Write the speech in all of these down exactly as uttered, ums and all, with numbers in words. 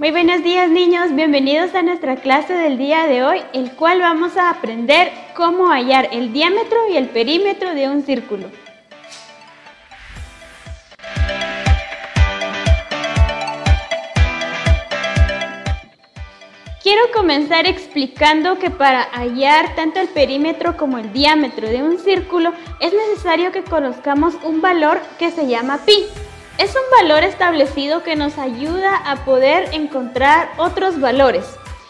Muy buenos días, niños, bienvenidos a nuestra clase del día de hoy, el cual vamos a aprender cómo hallar el diámetro y el perímetro de un círculo. Quiero comenzar explicando que para hallar tanto el perímetro como el diámetro de un círculo es necesario que conozcamos un valor que se llama pi. Es un valor establecido que nos ayuda a poder encontrar otros valores.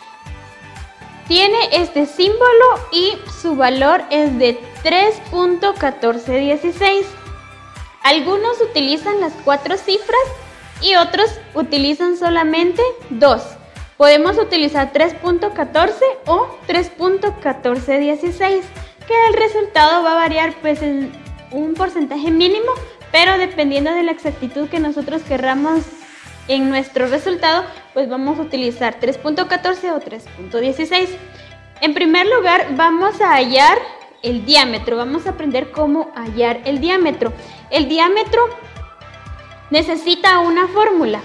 Tiene este símbolo y su valor es de tres punto uno cuatro uno seis. Algunos utilizan las cuatro cifras y otros utilizan solamente dos. Podemos utilizar tres punto catorce o tres punto uno cuatro uno seis, que el resultado va a variar pues en un porcentaje mínimo, pero dependiendo de la exactitud que nosotros querramos en nuestro resultado, pues vamos a utilizar tres punto catorce o tres punto dieciséis. En primer lugar, vamos a hallar el diámetro. Vamos a aprender cómo hallar el diámetro. El diámetro necesita una fórmula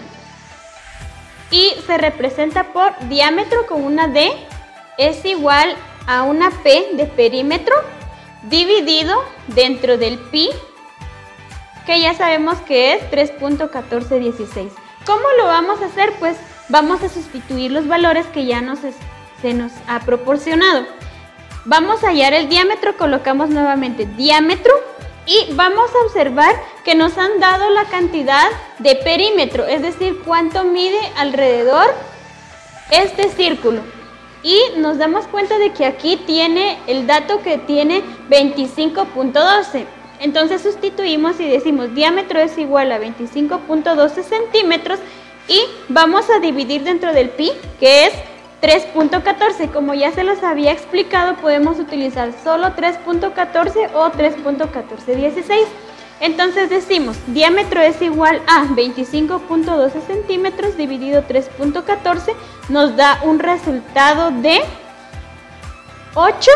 y se representa por diámetro con una D es igual a una P de perímetro dividido dentro del pi, que ya sabemos que es tres punto uno cuatro uno seis. ¿Cómo lo vamos a hacer? Pues vamos a sustituir los valores que ya nos es, se nos ha proporcionado. Vamos a hallar el diámetro, colocamos nuevamente diámetro y vamos a observar que nos han dado la cantidad de perímetro, es decir, cuánto mide alrededor este círculo. Y nos damos cuenta de que aquí tiene el dato que tiene veinticinco punto doce. Entonces sustituimos y decimos diámetro es igual a veinticinco punto doce centímetros y vamos a dividir dentro del pi, que es tres punto catorce. Como ya se los había explicado, podemos utilizar solo tres punto catorce o tres punto uno cuatro uno seis. Entonces decimos diámetro es igual a veinticinco punto doce centímetros dividido tres punto catorce, nos da un resultado de ocho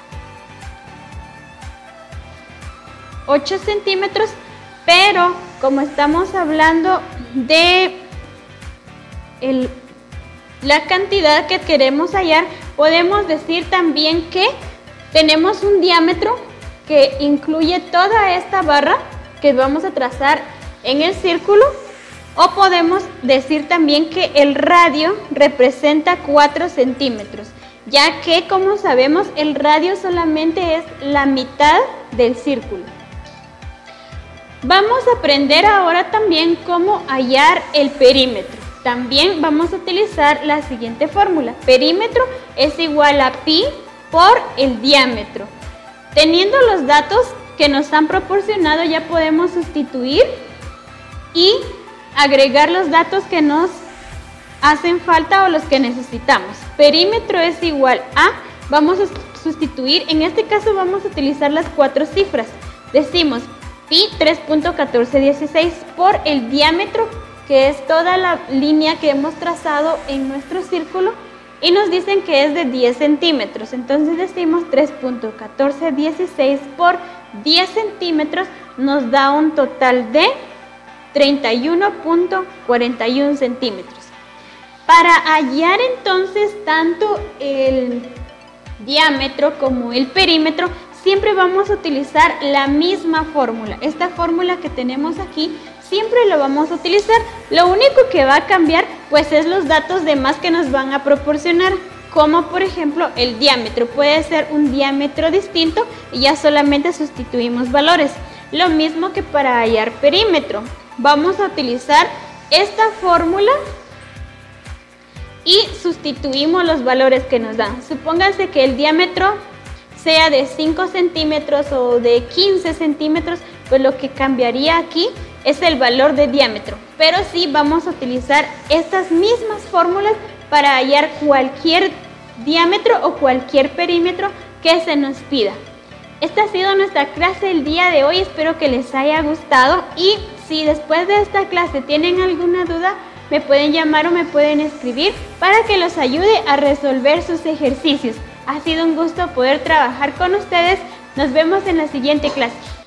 centímetros, pero como estamos hablando de el, la cantidad que queremos hallar, podemos decir también que tenemos un diámetro que incluye toda esta barra que vamos a trazar en el círculo, o podemos decir también que el radio representa cuatro centímetros, ya que, como sabemos, el radio solamente es la mitad del círculo. Vamos a aprender ahora también cómo hallar el perímetro. También vamos a utilizar la siguiente fórmula. Perímetro es igual a pi por el diámetro. Teniendo los datos que nos han proporcionado, ya podemos sustituir y agregar los datos que nos hacen falta o los que necesitamos. Perímetro es igual a, vamos a sustituir, en este caso vamos a utilizar las cuatro cifras. Decimos pi tres punto uno cuatro uno seis por el diámetro, que es toda la línea que hemos trazado en nuestro círculo, y nos dicen que es de diez centímetros. Entonces decimos tres punto uno cuatro uno seis por diez centímetros, nos da un total de treinta y uno punto cuarenta y uno centímetros. Para hallar entonces tanto el diámetro como el perímetro, siempre vamos a utilizar la misma fórmula. Esta fórmula que tenemos aquí siempre lo vamos a utilizar. Lo único que va a cambiar pues es los datos de más que nos van a proporcionar, como por ejemplo el diámetro. Puede ser un diámetro distinto y ya solamente sustituimos valores. Lo mismo que para hallar perímetro. Vamos a utilizar esta fórmula y sustituimos los valores que nos dan. Supónganse que el diámetro sea de cinco centímetros o de quince centímetros, pues lo que cambiaría aquí es el valor de diámetro. Pero sí vamos a utilizar estas mismas fórmulas para hallar cualquier diámetro o cualquier perímetro que se nos pida. Esta ha sido nuestra clase el día de hoy, espero que les haya gustado, y si después de esta clase tienen alguna duda, me pueden llamar o me pueden escribir para que los ayude a resolver sus ejercicios. Ha sido un gusto poder trabajar con ustedes. Nos vemos en la siguiente clase.